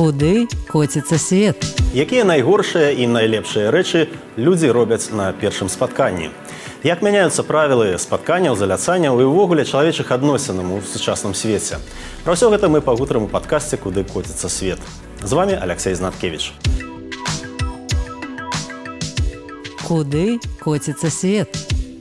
Куды коціцца свет? Якія найгоршыя і найлепшыя рэчы людзі робяць на першым спатканні? Як мяняюцца правілы спатканняў, заляцанняў і ўвогуле чалавечых адносінаў у сучасным свеце? Пра ўсё гэта мы пагутарым у падкасце «Куды коціцца свет». З вами Алексей Знаткевич. Куды коціцца свет?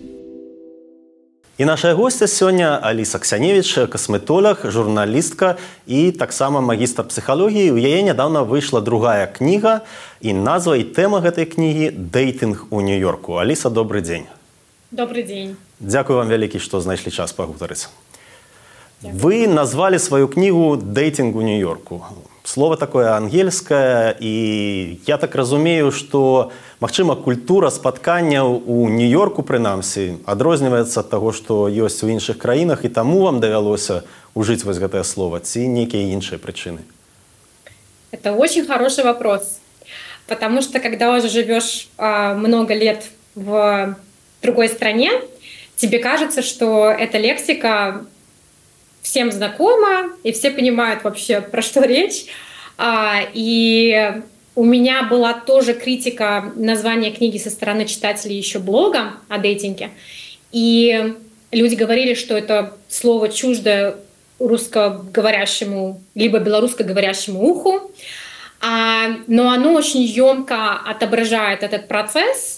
І нашая госця сёння Аліса Ксяневіч, касметолог, журналістка і таксама магістр псіхалогіі. У яе нядаўна выйшла другая кніга, і назва і тэма гэтай кнігі «Дэйтинг у Нью-Йорку». Аліса, добрый дзень. Добрый дзень. Дзякую вам вялікі, што знайшлі час пагутарыць. Вы назвалі сваю кнігу «Дэйтинг у Нью-Йорку». Слово такое ангельское, і я так разумею, што, магчыма, культура спатканняў у Нью-Йорку, прынамсі, адрозніваецца ад таго, што ёсць у іншых краінах, і таму вам давялося ужыць вось гэтае слово, ці нейкія іншыя прычыны? Это очень хороший вопрос, потому что когда уже живешь много лет в другой стране, тебе кажется, что эта лексика всем знакома, и все понимают вообще, про что речь. И у меня была тоже критика названия книги со стороны читателей еще блога о дейтинге. И люди говорили, что это слово чуждо русскоговорящему либо белорусскоговорящему уху, но оно очень ёмко отображает этот процесс.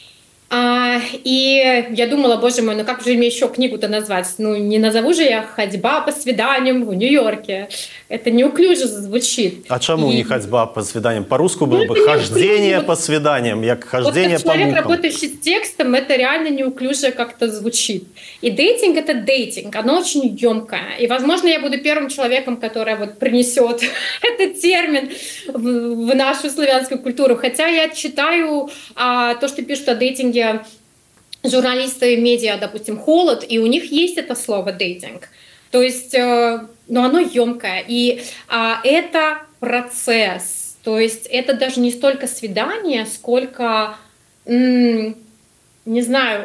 И я думала, боже мой, ну как же мне еще книгу-то назвать? Ну не назову же я «Ходьба по свиданиям в Нью-Йорке». Это неуклюже звучит. А чему не «Ходьба по свиданиям»? По-русски было бы «Хождение по свиданиям», как «Хождение вот по мукам». Человек, работающий с текстом, это реально неуклюже как-то звучит. И дейтинг — это дейтинг, оно очень ёмкое. И, возможно, я буду первым человеком, который вот принесет этот термин в нашу славянскую культуру. Хотя я читаю то, что пишут о дейтинге журналисты медиа, допустим, «Холод», и у них есть это слово «дейтинг». То есть, но оно ёмкое. И это процесс. То есть это даже не столько свидание, сколько, не знаю,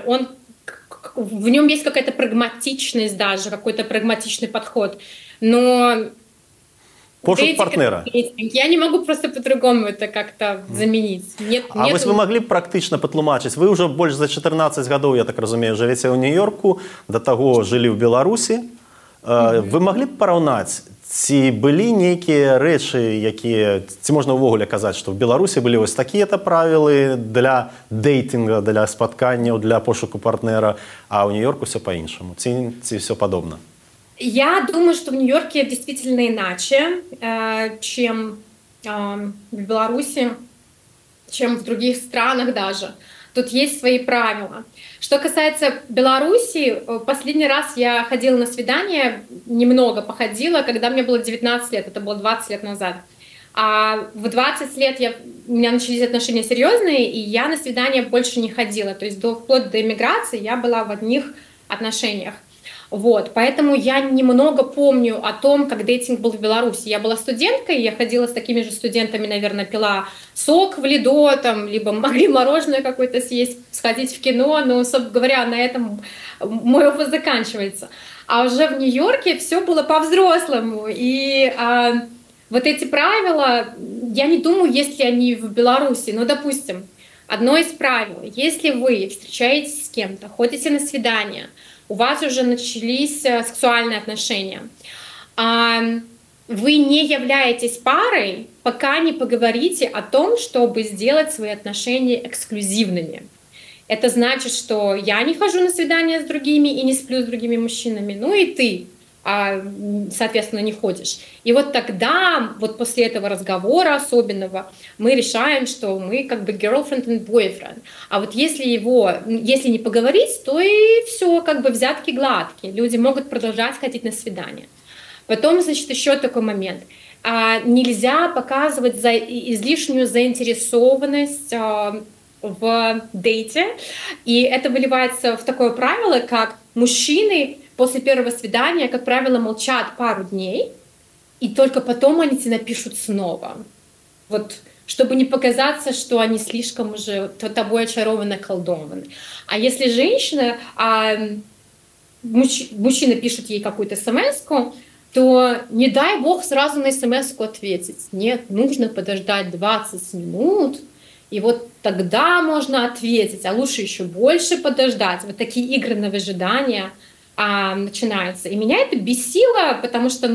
в нем есть какая-то прагматичность даже, какой-то прагматичный подход. Но пошук партнера. Я не могу просто по-другому это как-то заменить. А вось вы маглі б практычна патлумачыць? Вы ўжо больш за 14 гадоў, я так разумею, жывяце ў Нью-Йорку, да таго жылі ў Беларусі. Вы маглі б параўнаць, ці былі нейкія рэчы, якія, ці можна ўвогуле казаць, што ў Беларусі былі вось такія-то правілы для дэйтинга, для спатканняў, для пошуку партнера, а ў Нью-Йорку все па-іншаму? Ці все падобна? Я думаю, что в Нью-Йорке действительно иначе, чем в Беларуси, чем в других странах даже. Тут есть свои правила. Что касается Беларуси, последний раз я ходила на свидание, немного походила, когда мне было 19 лет, это было 20 лет назад. А в 20 лет у меня начались отношения серьезные, и я на свидания больше не ходила. То есть вплоть до эмиграции я была в одних отношениях. Вот, поэтому я немного помню о том, как дейтинг был в Беларуси. Я была студенткой, я ходила с такими же студентами, наверное, пила сок в Лидо, там, либо могли мороженое какое-то съесть, сходить в кино, но, собственно говоря, на этом мой опыт заканчивается. А уже в Нью-Йорке все было по-взрослому, и вот эти правила, я не думаю, есть ли они в Беларуси, но, допустим, одно из правил, если вы встречаетесь с кем-то, ходите на свидание, у вас уже начались сексуальные отношения, вы не являетесь парой, пока не поговорите о том, чтобы сделать свои отношения эксклюзивными. Это значит, что я не хожу на свидания с другими и не сплю с другими мужчинами, ну и ты, соответственно, не ходишь. И вот тогда, вот после этого разговора особенного, мы решаем, что мы как бы girlfriend and boyfriend. А вот если не поговорить, то и все, как бы взятки гладкие. Люди могут продолжать ходить на свидания. Потом, значит, еще такой момент. Нельзя показывать излишнюю заинтересованность в дейте. И это выливается в такое правило, как мужчины после первого свидания, как правило, молчат пару дней, и только потом они тебе напишут снова. Вот, чтобы не показаться, что они слишком уже тобой очарованы, околдованы. А если женщина, мужчина пишет ей какую-то смс-ку, то не дай бог сразу на смс-ку ответить. Нет, нужно подождать 20 минут, и вот тогда можно ответить, а лучше еще больше подождать. Вот такие игры на выжидание начинаются. И меня это бесило, потому что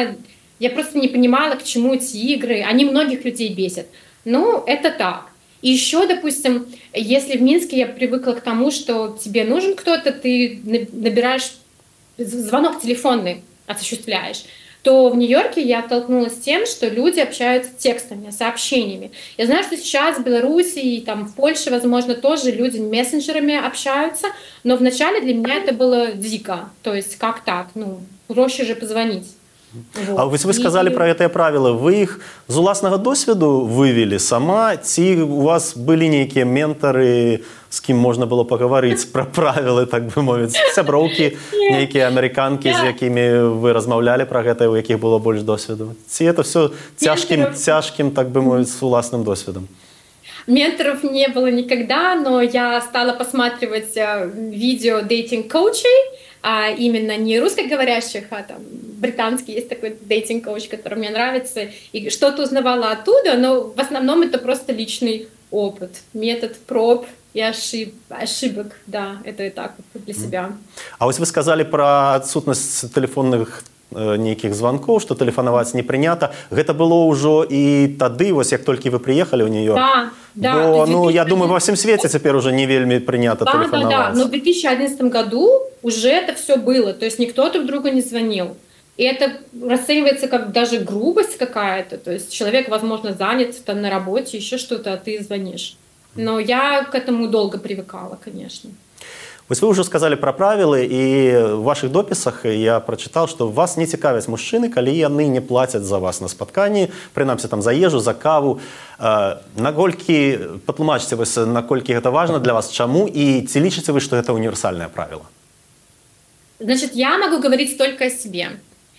я просто не понимала, к чему эти игры. Они многих людей бесят. Ну, это так. И еще, допустим, если в Минске я привыкла к тому, что тебе нужен кто-то, ты набираешь звонок телефонный, осуществляешь, то в Нью-Йорке я столкнулась с тем, что люди общаются текстами, сообщениями. Я знаю, что сейчас в Беларуси и там в Польше, возможно, тоже люди мессенджерами общаются, но вначале для меня это было дико. То есть как так? Проще же позвонить. Вот. А вы сказали про гэтыя правілы, вы іх з уласнага досведу вывели сама, ці у вас былі нейкія ментары, з кім можна было пагаварыць пра правілы, так бы мовіць, сяброўкі, нейкія амерыканкі, з якімі вы размаўлялі пра гэта, у якіх было больш досведу? Ці это все цяжкім, так бы мовіць, з уласным досведом? Менторов не было никогда, но я стала посматривать видео дейтинг-коучей, именно не русскоговорящих, а там британский есть такой дейтинг-коуч, который мне нравится, и что-то узнавала оттуда, но в основном это просто личный опыт, метод проб и ошибок, да, это и так вот для себя. А вот вы сказали про отсутность телефонных нейкіх званкоў, што тэлефанаваць не прынята. Гэта было ўжо і тады, вось як толькі вы прыехалі ў Нью-Йорк. Да. Бо, я думаю, во всем свете цяпер уже не вельмі прынята тэлефанаваць. Да. Но в 2011 году уже это все было. То есть никто друг другу не звонил. И это расценивается как даже грубость какая-то. То есть человек, возможно, занят там на работе, еще что-то, а ты звонишь. Но я к этому долго привыкала, конечно. Вось вы ўжо сказалі пра правілы, і ў вашых допісах я прачытаў, што вас не цікавяць мужчыны, калі яны не плацяць за вас на спатканні, прынамсі там за ежу, за каву. Наколькі, патлумачце вось, наколькі гэта важна для вас, чаму, і ці лічыце вы, што гэта універсальнае правіла? Значит, я могу говорить только о себе.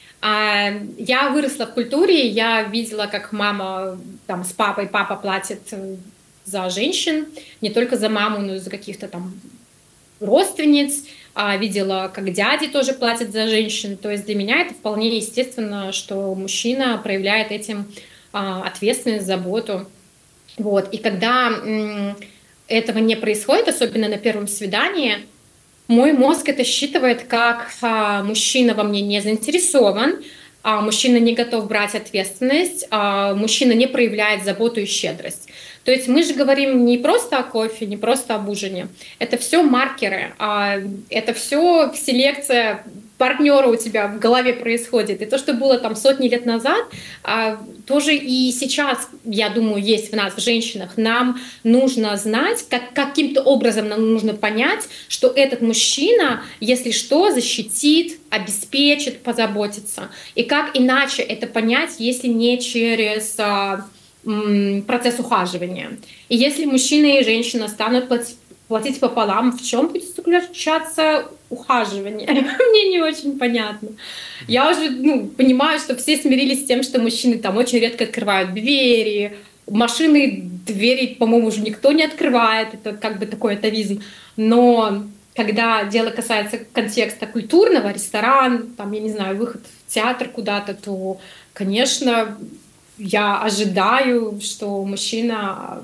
Я выросла в культуре, я видела, как мама там с папой, папа платит за женщин, не только за маму, но и за каких-то там родственниц, видела, как дяди тоже платят за женщин. То есть для меня это вполне естественно, что мужчина проявляет этим ответственность, заботу. Вот. И когда этого не происходит, особенно на первом свидании, мой мозг это считывает как мужчина во мне не заинтересован, мужчина не готов брать ответственность, мужчина не проявляет заботу и щедрость. То есть мы же говорим не просто о кофе, не просто об ужине. Это все маркеры, это все селекция партнера у тебя в голове происходит. И то, что было там сотни лет назад, тоже и сейчас, я думаю, есть в нас, в женщинах. Нам нужно знать, каким-то образом нам нужно понять, что этот мужчина, если что, защитит, обеспечит, позаботится. И как иначе это понять, если не через процесс ухаживания. И если мужчина и женщина станут платить пополам, в чем будет заключаться ухаживание? Мне не очень понятно. Я уже понимаю, что все смирились с тем, что мужчины там очень редко открывают двери, машины двери, по-моему, уже никто не открывает, это как бы такой атовизм. Но когда дело касается контекста культурного, ресторан, там, я не знаю, выход в театр куда-то, то, конечно, я ожидаю, что мужчина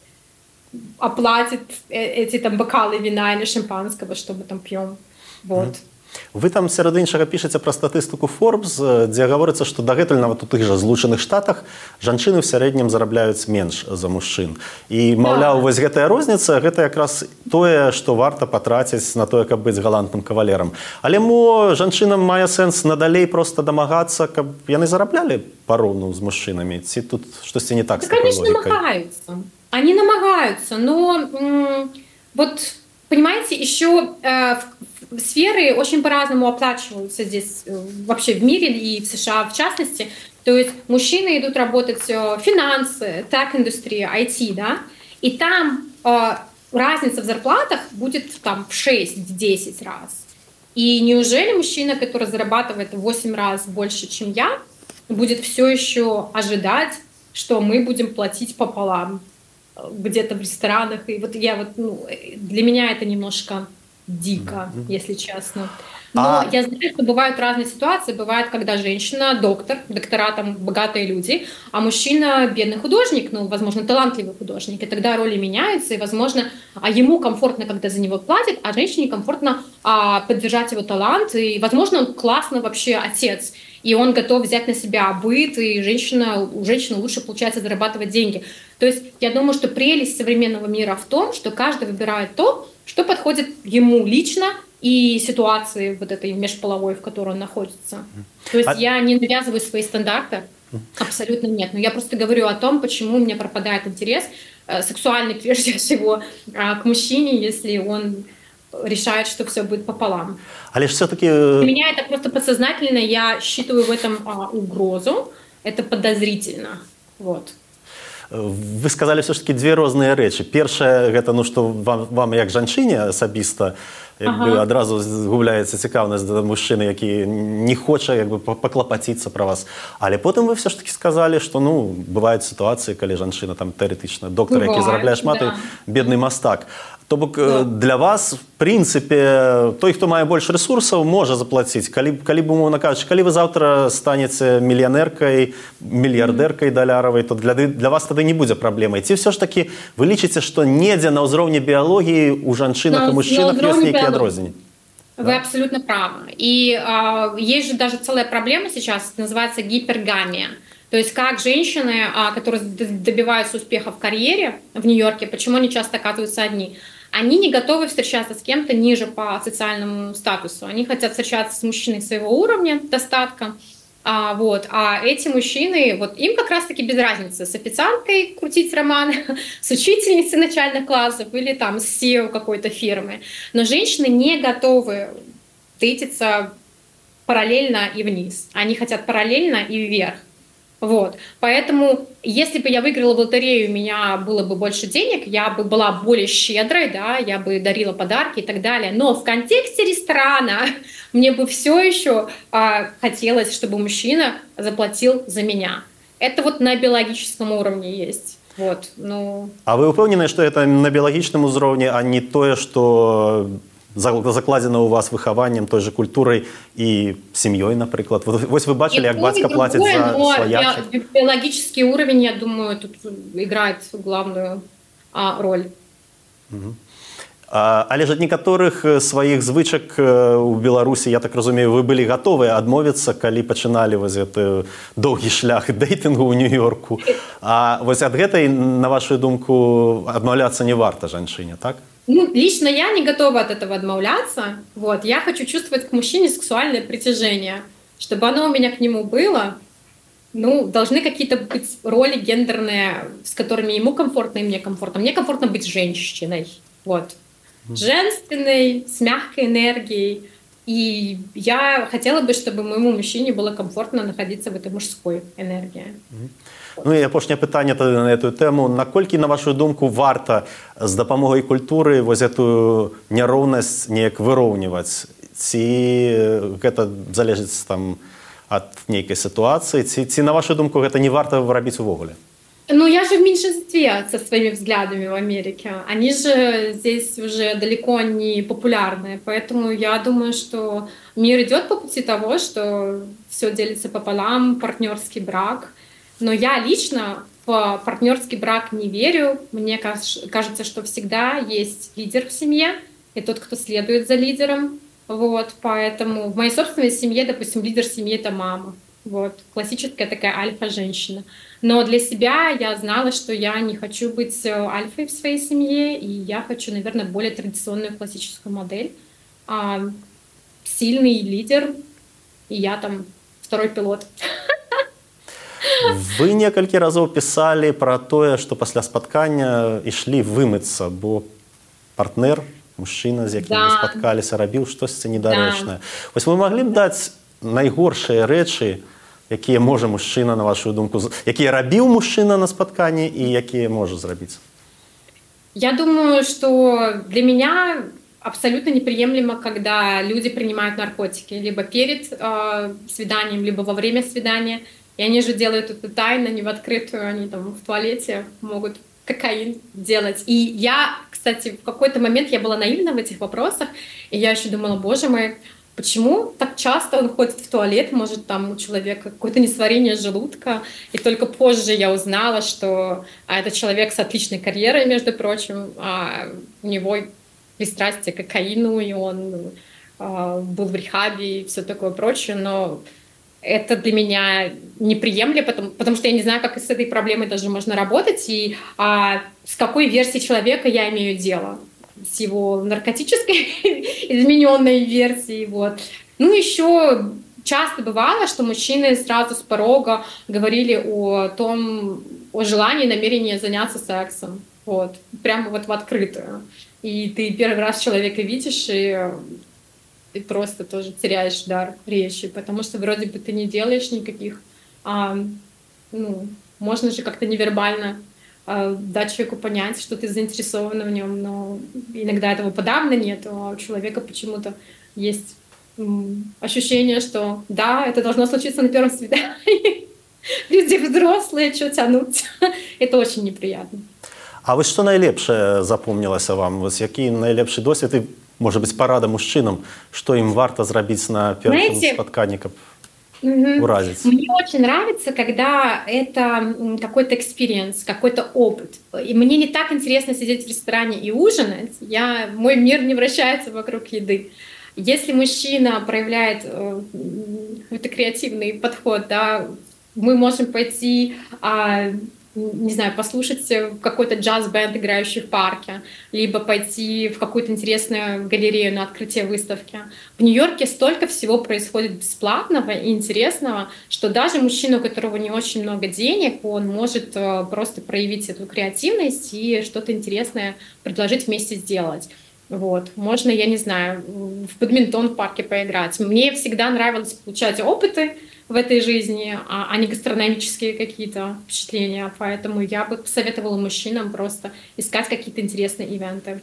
оплатит эти там бокалы вина или шампанского, что мы там пьем. Вот. Вы там сярод іншага пішаце пра статыстыку Forbes, дзе гаворыцца, што дагэтуль нават у тых жа Злучаных Штатах жанчыны ў сярэднім зарабляюць менш за мужчын. І, маўляў, вось гэтая розніца, гэта якраз тое, што варта патраціць на тое, каб быць галантным кавалерам. Але жанчынам мае сэнс надалей проста дамагацца, каб яны зараблялі пароўну з мужчынамі? Ці тут штосьці не так з такой логікай? Конечно, намагаюцца. Они намагаются, но вот, понимаете, еще сферы очень по-разному оплачиваются здесь вообще в мире и в США в частности. То есть мужчины идут работать в финансы, тех-индустрия, IT, да, и там разница в зарплатах будет там в 6-10 раз. И неужели мужчина, который зарабатывает в 8 раз больше, чем я, будет все еще ожидать, что мы будем платить пополам где-то в ресторанах? И вот для меня это немножко дико, если честно. Но я знаю, что бывают разные ситуации. Бывает, когда женщина доктор, доктора там богатые люди, а мужчина бедный художник, ну, возможно, талантливый художник. И тогда роли меняются, и, возможно, ему комфортно, когда за него платят, а женщине комфортно поддержать его талант. И, возможно, он классный вообще отец, и он готов взять на себя быт, и у женщины лучше получается зарабатывать деньги. То есть я думаю, что прелесть современного мира в том, что каждый выбирает то, что подходит ему лично и ситуации вот этой межполовой, в которой он находится. То есть я не навязываю свои стандарты, абсолютно нет. Но я просто говорю о том, почему у меня пропадает интерес, сексуальный прежде всего, к мужчине, если он решает, что все будет пополам. А лишь все-таки... Для меня это просто подсознательно, я считаю в этом угрозу, это подозрительно. Вот. Вы сказали все-таки две розные речі. Перше, гэта, ну, што вам як жанчыне асабіста адразу згубляецца цікаўнасць да мужчыны, які не хоча паклапаціцца пра вас. Але потым вы все ж таки сказалі, што, ну, бываюць сітуацыі, калі жанчына там тэарэтычна доктар, які зарабляе шмат, і бедны мастак. То бок для вас, в прынцыпе, той, хто мае больш рэсурсаў, можа заплаціць. Калі б, умоўна кажучы, калі вы заўтра станеце мільянеркай, мільярдэркай даляравай, то для вас тады не будзе праблемай. Ці все ж таки вы лічыце, што недзе на ўзроўні біялогіі у жанчынах і мужчынах ёсць нейкія адрозненні? Вы абсолютно правы. И есть же даже целая проблема сейчас, называется гипергамия. То есть как женщины, которые добиваются успеха в карьере в Нью-Йорке, почему они часто оказываются одни? Они не готовы встречаться с кем-то ниже по социальному статусу. Они хотят встречаться с мужчиной своего уровня достатка. А эти мужчины, вот им как раз-таки без разницы, с официанткой крутить роман, с учительницей начальных классов или там с CEO какой-то фирмы. Но женщины не готовы дейтиться параллельно и вниз. Они хотят параллельно и вверх. Вот. Поэтому, если бы я выиграла в лотерею, у меня было бы больше денег, я бы была более щедрой, да, я бы дарила подарки и так далее. Но в контексте ресторана мне бы все еще хотелось, чтобы мужчина заплатил за меня. Это вот на биологическом уровне есть. Вот, ну... А вы упевнены, что это на биологичном уровне, а не то, что закладзена ў вас выхаваннем, той же культурай і сям'ёй, напрыклад. Вось вы бачылі, як бацька плаціць за сваячак. Биологический уровень, я думаю, тут играет главную роль. Але ж ад некаторых сваіх звычак у Беларусі, я так разумею, вы былі гатовыя адмовіцца, калі пачыналі вось гэты доўгі шлях дэйтынгу ў Нью-Йорку. А вось ад гэтай, на вашу думку, адмаўляцца не варта жанчыне, так? Ну, лично я не готова от этого отмовляться. Вот. Я хочу чувствовать к мужчине сексуальное притяжение. Чтобы оно у меня к нему было, ну, должны какие-то быть роли гендерные, с которыми ему комфортно и мне комфортно. Мне комфортно быть женщиной. Вот. Женственной, с мягкой энергией. И я хотела бы, чтобы моему мужчине было комфортно находиться в этой мужской энергии. Ну і апошняе пытанне тады на эту тэму. Наколькі, на вашу думку, варта з дапамогай культуры вось эту няроўнасць неяк выроўніваць? Ці гэта залежыць там ад нейкай сітуацыі? Ці, на вашу думку, гэта не варта рабіць увогуле? Ну, я же в меньшинстве со своими взглядами в Америке. Они же здесь уже далеко не популярны. Поэтому я думаю, что мир идет по пути того, что все делится пополам, партнерский брак. Но я лично в партнерский брак не верю. Мне кажется, что всегда есть лидер в семье и тот, кто следует за лидером. Вот, поэтому в моей собственной семье, допустим, лидер семьи — это мама. Вот, классическая такая альфа-женщина. Но для себя я знала, что я не хочу быть альфой в своей семье, и я хочу, наверное, более традиционную классическую модель. Сильный лидер, и я там второй пилот. Вы некалькі разоў пісалі пра тое, што пасля спаткання ішлі вымыцца, бо партнер, мужчына, з якім вы спаткаліся, рабіў штосьці недарэчнае. Вось вы маглі б даць найгоршыя рэчы, якія можа мужчына, на вашу думку, якія рабіў мужчына на спатканні і якія можа зрабіць? Я думаю, что для меня абсолютно неприемлемо, когда люди принимают наркотики либо перед свиданием, либо во время свидания. И они же делают это тайно, не в открытую, они там в туалете могут кокаин делать. И я, кстати, в какой-то момент я была наивна в этих вопросах, и я еще думала, боже мой, Почему так часто он ходит в туалет, может, там у человека какое-то несварение желудка, и только позже я узнала, что это человек с отличной карьерой, между прочим, у него пристрастие к кокаину, и он был в рехабе и все такое прочее, но это для меня неприемлемо, потому что я не знаю, как с этой проблемой даже можно работать, и с какой версией человека я имею дело. С его наркотической измененной версией. Вот. Ну, еще часто бывало, что мужчины сразу с порога говорили о желании, намерении заняться сексом. Вот. Прямо вот в открытую. И ты первый раз человека видишь, и просто тоже теряешь дар речи, потому что вроде бы ты не делаешь никаких... можно же как-то невербально дать человеку понять, что ты заинтересована в нем, но иногда этого подавно нет, а у человека почему-то есть ощущение, что да, это должно случиться на первом свидании. Люди взрослые, что тянуть. Это очень неприятно. А вот что найлепшае запомнілася вам? Вось які найлепшы досвід і, може бути, парада мужчинам, що їм варто зробити на першому спотканні, щоб уразить? Мне очень нравится, когда это какой-то экспириенс, какой-то опыт. И мне не так интересно сидеть в ресторане и ужинать. Мой мир не вращается вокруг еды. Если мужчина проявляет какой-то креативный подход, да, мы можем пойти, не знаю, послушать какой-то джаз-бенд, играющий в парке, либо пойти в какую-то интересную галерею на открытие выставки. В Нью-Йорке столько всего происходит бесплатного и интересного, что даже мужчина, у которого не очень много денег, он может просто проявить эту креативность и что-то интересное предложить вместе сделать. Вот. Можно, я не знаю, в бадминтон в парке поиграть. Мне всегда нравилось получать опыты в этой жизни, а не гастрономические какие-то впечатления. Поэтому я бы посоветовала мужчинам просто искать какие-то интересные ивенты.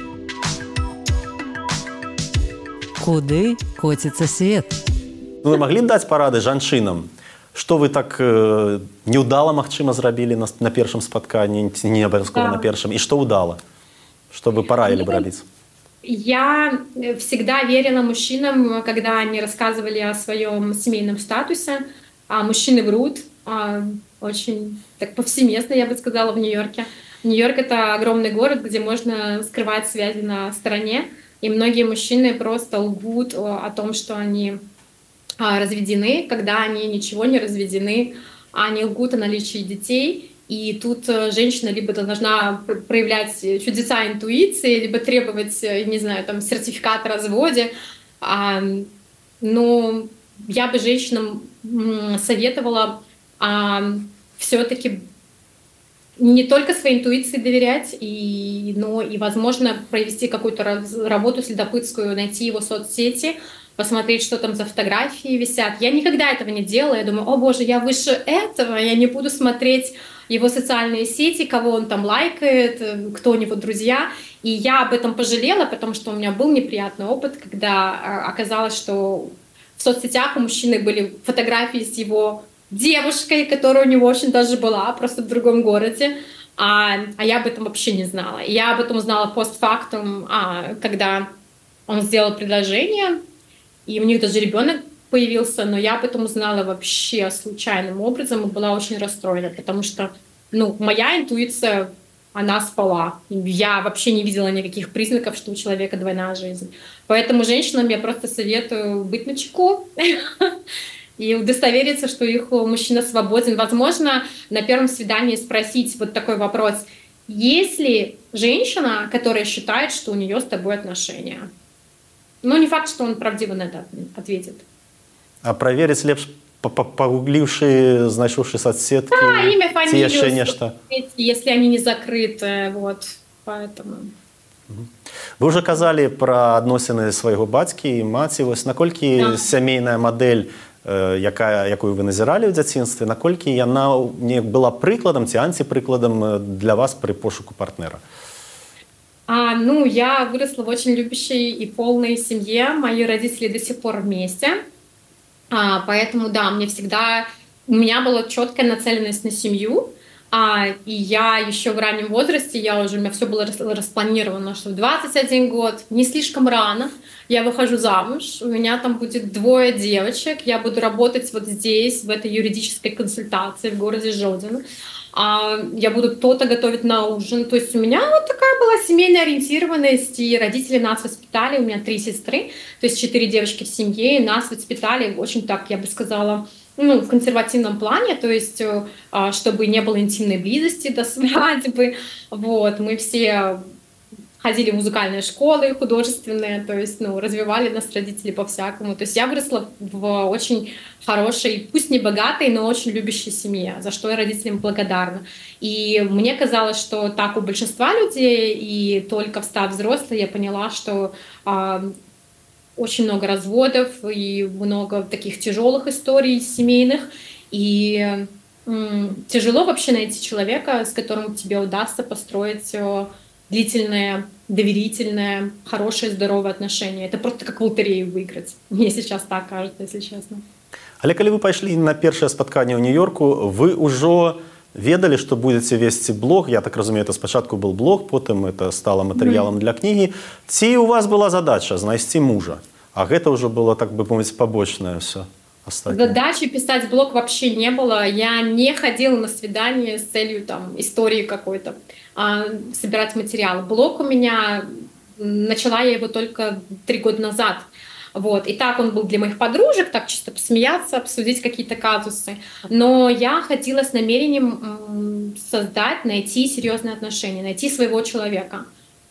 Куды котится свет? Вы могли б даць парады жанчынам? Што вы так неўдала, магчыма, зрабілі на першым спатканні, не абавязкова на першым, і што ўдала? Што вы параілі б рабіць? Я всегда верила мужчинам, когда они рассказывали о своем семейном статусе. А мужчины врут очень так повсеместно, я бы сказала, в Нью-Йорке. Нью-Йорк — это огромный город, где можно скрывать связи на стороне. И многие мужчины просто лгут о том, что они разведены, когда они ничего не разведены. Они лгут о наличии детей. И тут женщина либо должна проявлять чудеса интуиции, либо требовать, не знаю, там, сертификат о разводе. Но я бы женщинам советовала все-таки не только своей интуиции доверять, но и, возможно, провести какую-то работу следопытскую, найти его соцсети, посмотреть, что там за фотографии висят. Я никогда этого не делала. Я думаю, о боже, я выше этого, я не буду смотреть его социальные сети, кого он там лайкает, кто у него друзья. И я об этом пожалела, потому что у меня был неприятный опыт, когда оказалось, что в соцсетях у мужчины были фотографии с его девушкой, которая у него очень даже была, просто в другом городе. А я об этом вообще не знала. И я об этом узнала постфактум, когда он сделал предложение, и у них даже ребенок появился, но я об этом узнала вообще случайным образом и была очень расстроена, потому что, моя интуиция, она спала. Я вообще не видела никаких признаков, что у человека двойная жизнь. Поэтому женщинам я просто советую быть начеку и удостовериться, что их мужчина свободен. Возможно, на первом свидании спросить вот такой вопрос: есть ли женщина, которая считает, что у нее с тобой отношения? Не факт, что он правдиво на это ответит. А проверить лепш, погугливши, знайшовши соцсетки, имя, фамилию, яшчэ нешта. Если они не закрыты, вот, поэтому. Вы уже казалі пра адносіны свайго бацькі і маці. Вось наколькі сямейная мадэль, якую вы назіралі ў дзяцінстве, наколькі яна была прыкладам ці антипрыкладам для вас при пошуку партнера? Я выросла в очень любящей и полной семье. Мои родители до сих пор вместе. Поэтому, да, у меня была четкая нацеленность на семью. И я еще в раннем возрасте, у меня все было распланировано, что в 21 год, не слишком рано, я выхожу замуж, у меня там будет 2 девочек, я буду работать вот здесь, в этой юридической консультации в городе Жодино, я буду то-то готовить на ужин. То есть у меня вот такая была семейная ориентированность, и родители нас воспитали, у меня 3 сестры, то есть 4 девочки в семье, и нас воспитали очень так, я бы сказала, в консервативном плане, то есть чтобы не было интимной близости до свадьбы. Вот, мы все ходили в музыкальные школы художественные, то есть, развивали нас родители по-всякому. То есть я выросла в очень хорошей, пусть не богатой, но очень любящей семье, за что я родителям благодарна. И мне казалось, что так у большинства людей, и только став взрослой, я поняла, что очень много разводов и много таких тяжелых историй семейных. И тяжело вообще найти человека, с которым тебе удастся построить длительное, доверительное, хорошее, здоровое отношение. Это просто как в лотерею выиграть. Мне сейчас так кажется, если честно. Але калі вы пайшлі на першае спатканне ў Нью-Йорку, вы ўжо ведалі, што будзеце весці блог? Я так разумею, это спачатку был блог, потым это стало матэрыялам для кнігі. Ці у вас была задача знайсці мужа? А гэта ўжо было, так бы мовіць, побочнае все. Задачи писать блог вообще не было. Я не ходила на свидание с целью истории какой-то, собирать материал. Блог у меня, начала я его только 3 года назад. Вот. И так он был для моих подружек, так чисто посмеяться, обсудить какие-то казусы. Но я ходила с намерением найти серьезные отношения, найти своего человека.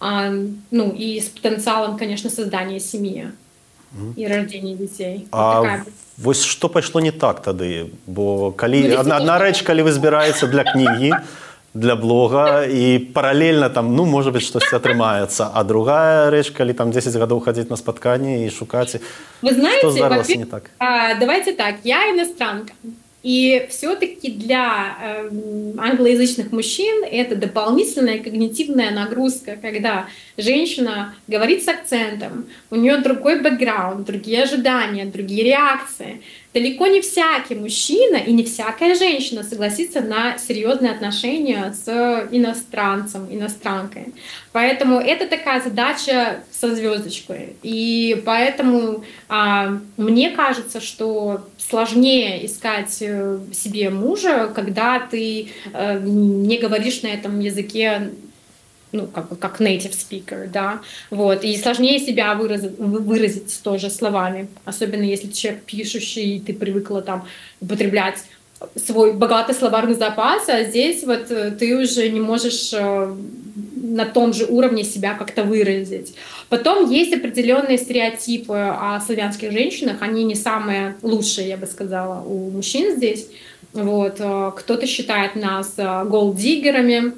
И с потенциалом, конечно, создания семьи. І рождення дітей. Вось што пайшло не так тады? Бо одна рэч, калі вы збіраеце для кнігі, для блога, і паралельна там, можа быць, штосьці атрымаецца, а другая рэч, калі там 10 гадоў хадзіць на спатканні і шукаць, што здарылася не так? Давайте так, я иностранка. И все-таки для англоязычных мужчин это дополнительная когнитивная нагрузка, когда женщина говорит с акцентом, у нее другой бэкграунд, другие ожидания, другие реакции. Далеко не всякий мужчина и не всякая женщина согласится на серьезные отношения с иностранцем, иностранкой. Поэтому это такая задача со звездочкой. И поэтому мне кажется, что сложнее искать себе мужа, когда ты не говоришь на этом языке, как native speaker, да, вот, и сложнее себя выразить тоже словами, особенно если человек пишущий, и ты привыкла употреблять свой богатый словарный запас, а здесь вот ты уже не можешь на том же уровне себя как-то выразить. Потом есть определенные стереотипы о славянских женщинах, они не самые лучшие, я бы сказала, у мужчин здесь. Вот. Кто-то считает нас голддиггерами,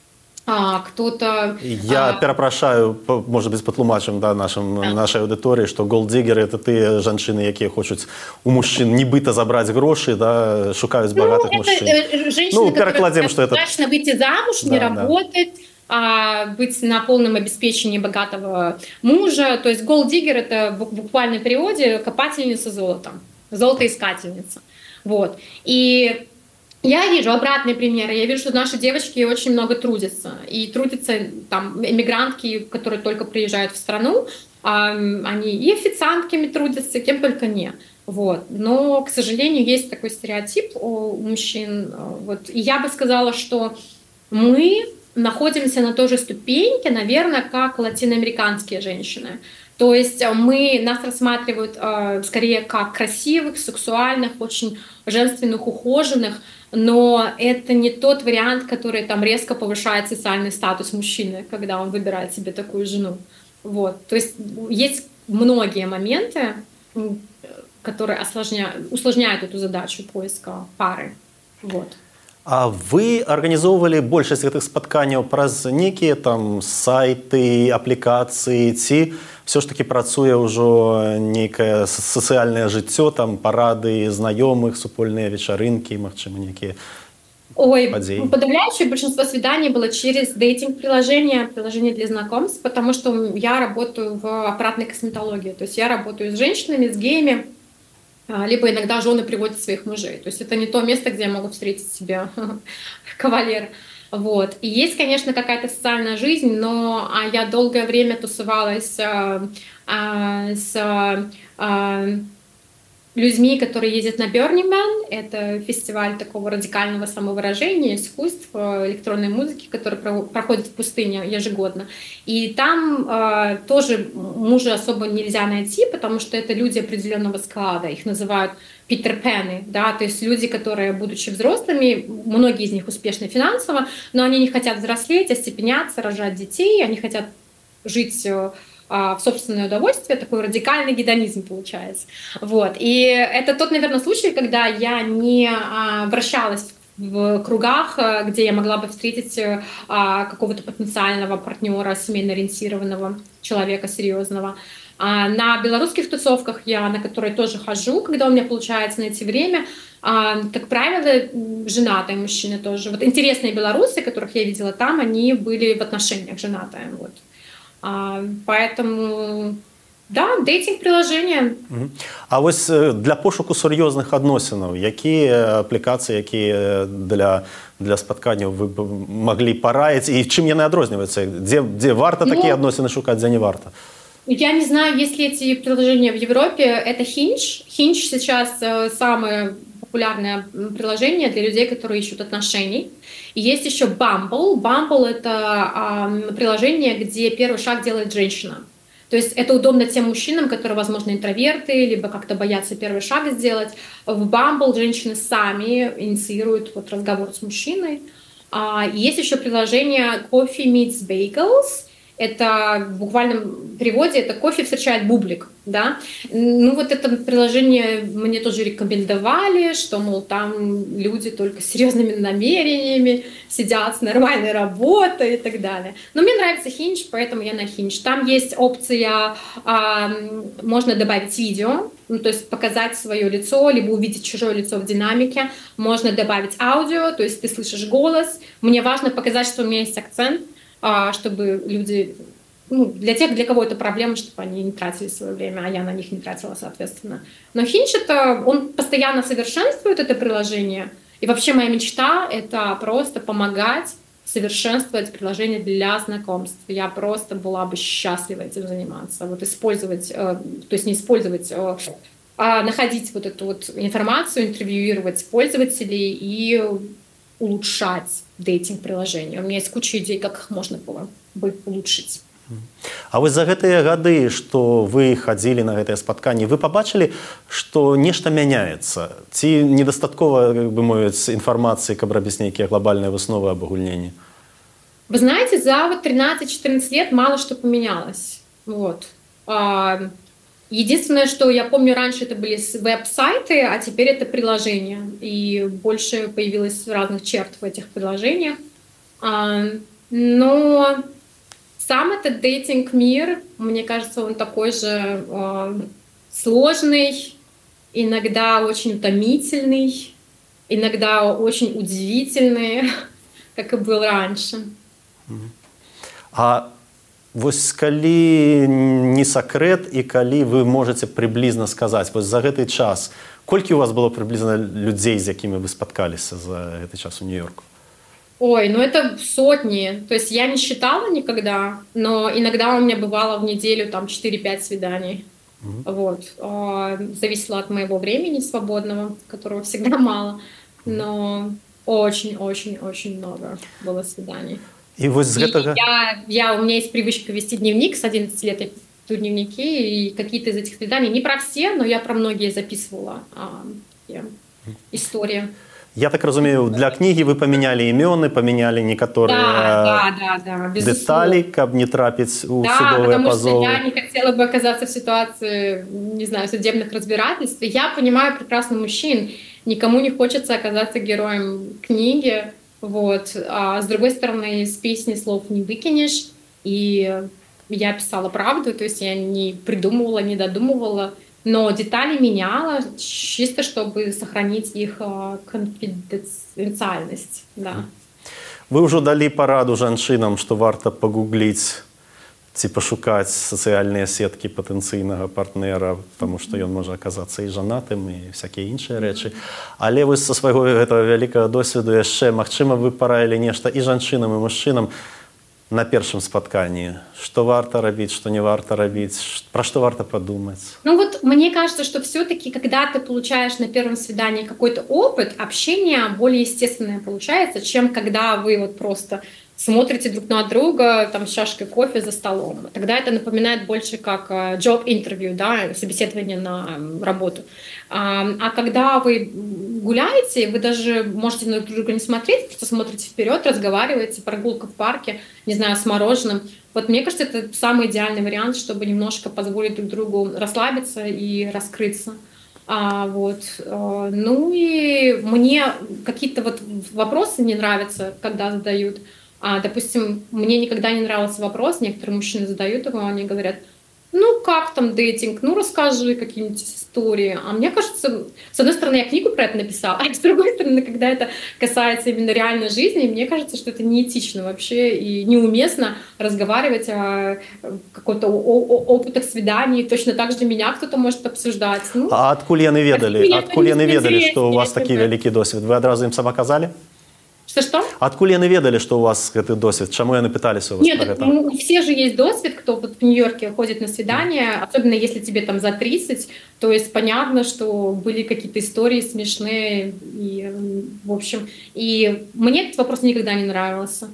кто-то... Я перапрашаю, может быть, патлумачым нашай аўдыторыі, што голддиггеры — это тыя жанчыны, якія хочуць у мужчын нібыта забраць грошы, шукаюць богатых мужчин. Женщины, которые страшно выйти замуж, не работать, быть на полном обеспечении богатого мужа. То есть голддиггер — это в буквальном переводе копательница золота, золотоискательница. Вот. И я вижу обратные примеры. Я вижу, что наши девочки очень много трудятся. И трудятся эмигрантки, которые только приезжают в страну. Они и официантками трудятся, кем только не. Вот. Но, к сожалению, есть такой стереотип у мужчин. Вот. И я бы сказала, что мы находимся на той же ступеньке, наверное, как латиноамериканские женщины. То есть нас рассматривают скорее как красивых, сексуальных, очень женственных, ухоженных, но это не тот вариант, который резко повышает социальный статус мужчины, когда он выбирает себе такую жену. Вот. То есть есть многие моменты, которые усложняют эту задачу поиска пары. Вот. А вы арганізоўвалі большасць гэтых спатканняў праз нейкія сайты, аплікацыі, ці все ж таки працуе ўжо нейкае сацыяльнае жыццё, парады знаёмых, супольныя вечарынкі, магчыма, нейкія падзеі? Подавляющее большинство свиданий было через дейтинг-приложения, приложения для знакомств, потому что я работаю в аппаратной косметологии, то есть я работаю с женщинами, с геями, либо иногда жены приводят своих мужей. То есть это не то место, где могут встретить себе кавалера. Вот. И есть, конечно, какая-то социальная жизнь, но я долгое время тусовалась с людьми, которые ездят на Burning Man. Это фестиваль такого радикального самовыражения, искусств, электронной музыки, который проходит в пустыне ежегодно. И там тоже мужа особо нельзя найти, потому что это люди определенного склада. Их называют Питер Пены, да, то есть люди, которые, будучи взрослыми, многие из них успешны финансово, но они не хотят взрослеть, остепеняться, рожать детей, они хотят жить в собственное удовольствие, такой радикальный гедонизм получается. Вот. И это тот, наверное, случай, когда я не вращалась в кругах, где я могла бы встретить какого-то потенциального партнера, семейно ориентированного человека серьезного. На белорусских тусовках, на которые тоже хожу, когда у меня получается найти время, как правило, женатые мужчины тоже. Вот интересные белорусы, которых я видела там, они были в отношениях женатые. Вот. Поэтому, да, дейтинг-приложення. А ось для пошуку серйозних адносинаў, які аплікацыі, якія для спатканняў вы б маглі параіць, і чым яны адрозніваюцца? Дзе варта такія адносіны шукаць, дзе не варта? Я не знаю, есть ли эти приложения в Европе. Это Hinge. Hinge сейчас самое популярное приложение для людей, которые ищут отношений. И есть еще Bumble. Bumble — это приложение, где первый шаг делает женщина. То есть это удобно тем мужчинам, которые, возможно, интроверты, либо как-то боятся первый шаг сделать. В Bumble женщины сами инициируют разговор с мужчиной. Есть еще приложение Coffee Meets Bagels. Это в буквальном переводе это кофе встречает бублик, да. Ну вот это приложение мне тоже рекомендовали, что, мол, там люди только с серьезными намерениями сидят с нормальной работой и так далее. Но мне нравится Hinge, поэтому я на Hinge. Там есть опция, можно добавить видео, ну, то есть показать свое лицо, либо увидеть чужое лицо в динамике. Можно добавить аудио, то есть ты слышишь голос. Мне важно показать, что у меня есть акцент, чтобы люди, для тех, для кого это проблема, чтобы они не тратили свое время, а я на них не тратила, соответственно. Но Hinge он постоянно совершенствует это приложение. И вообще моя мечта — это просто помогать совершенствовать приложение для знакомств. Я просто была бы счастлива этим заниматься. Вот использовать, то есть не использовать, а находить вот эту вот информацию, интервьюировать пользователей и улучшать дейтинг-приложения. У меня есть куча идей, как их можно было бы улучшить. А вось за гэтыя гады, што вы хадзілі на гэтыя спатканні, вы пабачылі, што нешта мяняецца? Ці недастаткова, как бы мовіць, інфармацыі, каб рабіць нейкія глобальныя высновы аб агульненні? Вы знаете, за 13-14 лет мало что поменялось. Вот. Единственное, что я помню, раньше это были веб-сайты, а теперь это приложения. И больше появилось разных черт в этих приложениях. Но сам этот дейтинг-мир, мне кажется, он такой же сложный, иногда очень утомительный, иногда очень удивительный, как и был раньше. А вось калі не сакрэт і калі вы можаце прыблізна сказаць, вось за гэты час, колькі у вас было прыблізна людзей, з якімі вы спаткаліся за гэты час у Нью-Йорку? Ой, это сотни. То есть я не считала никогда, но иногда у меня бывало в неделю там 4-5 свиданий. Вот. Зависело от моего времени свободного, которого всегда мало, но очень-очень-очень много было свиданий. И вот с гэтага... у меня есть привычка вести дневник, с 11 лет я веду дневники, и какие-то из этих свиданий, не про все, но я про многие записывала истории. Я так разумею, для книги вы поменяли імёны, поменяли некоторые детали, каб не трапить у судовые позовы. Да, потому что я не хотела бы оказаться в ситуации, не знаю, судебных разбирательств. И я понимаю прекрасно мужчин, никому не хочется оказаться героем книги. Вот. А с другой стороны, из песни слов не выкинешь. И я писала правду, то есть я не придумывала, не додумывала. Но детали меняла, чисто чтобы сохранить их конфиденциальность. Да. Вы уже дали пораду жанчынам, что варто погуглить ці пашукаць сацыяльныя сеткі патэнцыйнага партнера, таму што ён можа аказацца і жанатым, і всякія іншыя рэчы. Але вы са свайго гэтага вялікага досведу яшчэ, магчыма, вы параілі нешта і жанчынам, і мужчынам на першым спатканні. Што варта рабіць, што не варта рабіць, пра што варта падумаць? Ну вот мне кажется, что все-таки, когда ты получаешь на первом свидании какой-то опыт, общение более естественное получается, чем когда вы вот просто смотрите друг на друга там, с чашкой кофе за столом. Тогда это напоминает больше как job interview, да, собеседование на работу. А когда вы гуляете, вы даже можете друг на друга не смотреть, просто смотрите вперед, разговариваете, прогулка в парке, не знаю, с мороженым. Вот мне кажется, это самый идеальный вариант, чтобы немножко позволить друг другу расслабиться и раскрыться. Ну и мне какие-то вот вопросы не нравятся, когда задают. Допустим, мне никогда не нравился вопрос, некоторые мужчины задают его, они говорят, ну как там дейтинг, ну расскажи какие-нибудь истории. А мне кажется, с одной стороны, я книгу про это написала, а с другой стороны, когда это касается именно реальной жизни, мне кажется, что это неэтично вообще и неуместно разговаривать о каком-то опытах свиданий. Точно так же меня кто-то может обсуждать. Ну, а адкуль яны ведалі, што у вас такі вялікі досвед? Вы адразу ім сама казалі? Что? Откуль яны ведалі, што у вас гэты досвед? Чаму яны пыталіся у вас про гэта? Нет, все же есть досвед, кто вот в Нью-Йорке ходит на свидание, особенно если тебе там за 30, то есть понятно, что были какие-то истории смешные, и, в общем, и мне этот вопрос никогда не нравился.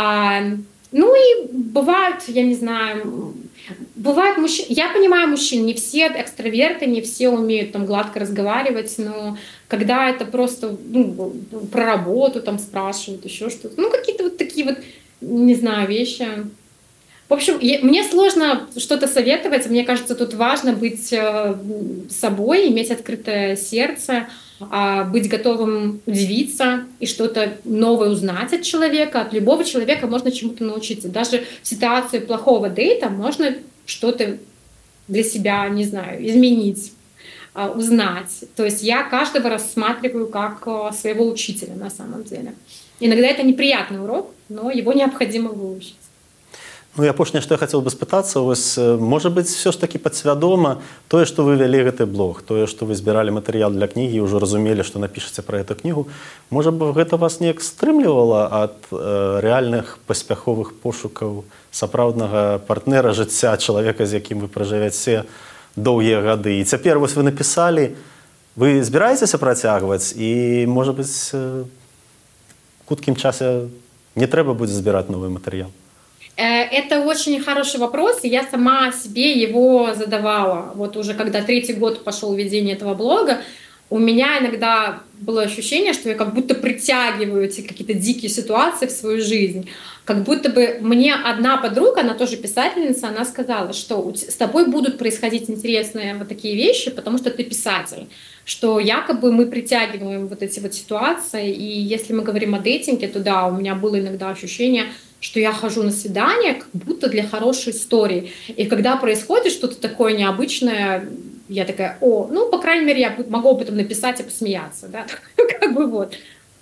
Ну и бывают, я не знаю, бывают мужчины, я понимаю мужчин, не все экстраверты, не все умеют там гладко разговаривать, но когда это просто про работу там спрашивают, еще что-то, ну какие-то вот такие вот, не знаю, вещи. В общем, мне сложно что-то советовать, мне кажется, тут важно быть собой, иметь открытое сердце, быть готовым удивиться и что-то новое узнать от человека. От любого человека можно чему-то научиться. Даже в ситуации плохого дейта можно что-то для себя, не знаю, изменить, узнать. То есть я каждого рассматриваю как своего учителя на самом деле. Иногда это неприятный урок, но его необходимо выучить. Ну і апошняе, што я хацеў бы спытацца, вось, можа быць, все ж такі падсвядома тое, што вы вялі гэты блог, тое, што вы збіралі матэрыял для кнігі і ўжо разумелі, што напішаце пра гэту кнігу, можа б, гэта вас неяк стрымлівала ад рэальных паспяховых пошукаў сапраўднага партнера жыцця, чалавека, з якім вы пражывяце доўгія гады. І цяпер вось вы напісалі, вы збіраецеся працягваць і, можа быць, в хуткім часе не трэба будзе збіраць новы матэрыял? Это очень хороший вопрос, и я сама себе его задавала. Вот уже когда 3-й год пошел ведение этого блога, у меня иногда было ощущение, что я как будто притягиваю эти какие-то дикие ситуации в свою жизнь. Как будто бы мне одна подруга, она тоже писательница, она сказала, что с тобой будут происходить интересные вот такие вещи, потому что ты писатель. Что якобы мы притягиваем вот эти вот ситуации. И если мы говорим о дейтинге, то да, у меня было иногда ощущение, что я хожу на свидание как будто для хорошей истории. И когда происходит что-то такое необычное, я такая, ну, по крайней мере, я могу об этом написать и посмеяться, да, как бы вот.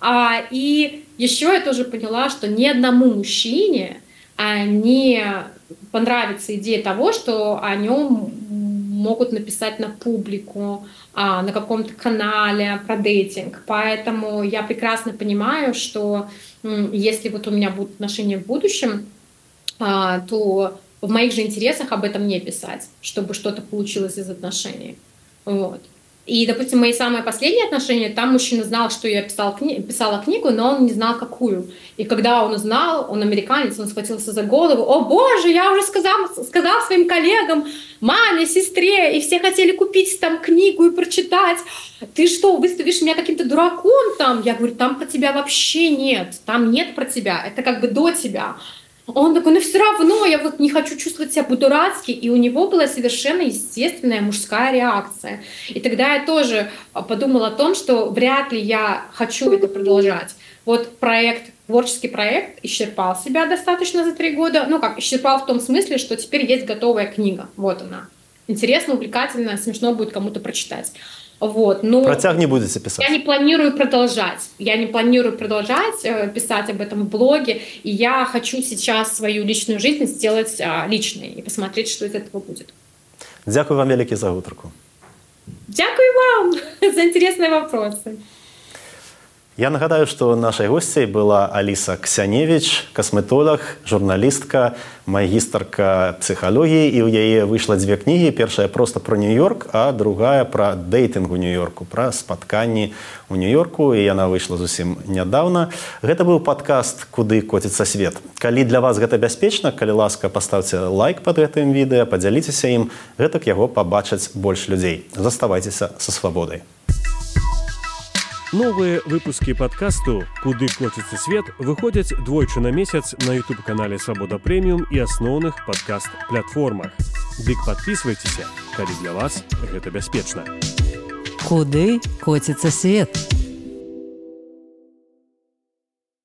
И еще я тоже поняла, что ни одному мужчине не понравится идея того, что о нем могут написать на публику, на каком-то канале про дейтинг. Поэтому я прекрасно понимаю, что если вот у меня будут отношения в будущем, то в моих же интересах об этом не писать, чтобы что-то получилось из отношений. Вот. И, допустим, мои самые последние отношения, там мужчина знал, что я писала книгу, но он не знал, какую. И когда он узнал, он американец, он схватился за голову. О боже, я уже сказал своим коллегам, маме, сестре, и все хотели купить там книгу и прочитать. Ты что, выставишь меня каким-то дураком там? Я говорю, там про тебя вообще нет. Там нет про тебя, это как бы до тебя. Он такой, ну все равно, я вот не хочу чувствовать себя по-дурацки. И у него была совершенно естественная мужская реакция. И тогда я тоже подумала о том, что вряд ли я хочу это продолжать. Вот творческий проект исчерпал себя достаточно за 3 года. Ну как, исчерпал в том смысле, что теперь есть готовая книга. Вот она. Интересно, увлекательно, смешно будет кому-то прочитать. Вот, но Протяг не будете писать? я не планирую продолжать. Я не планирую продолжать писать об этом в блоге. И я хочу сейчас свою личную жизнь сделать личной и посмотреть, что из этого будет. Дякую вам велике за гутарку. Дякую вам за интересные вопросы. Я нагадаю, што нашай госцяй была Аліса Ксяневіч, касметолог, журналістка, магістарка псіхалогіі, і ў яе выйшла 2 кнігі. Першая проста про Нью-Йорк, а другая пра дэйтынг у Нью-Йорку, пра спатканні ў Нью-Йорку, і яна выйшла зусім нядаўна. Гэта быў падкаст «Куды коціцца свет». Калі для вас гэта бяспечна, калі ласка, паставце лайк пад гэтым відэа, падзяліцеся ім, гэтак яго пабачаць больш людзей. Заставайцеся са свабодай. Новые выпуски подкасту «Куды котится свет» выходят двойчы на месяц на YouTube-канале «Свобода Премиум» и основных подкаст-платформах. Дык подписывайтесь, калі для вас гэта бяспечна. Куды коціцца свет?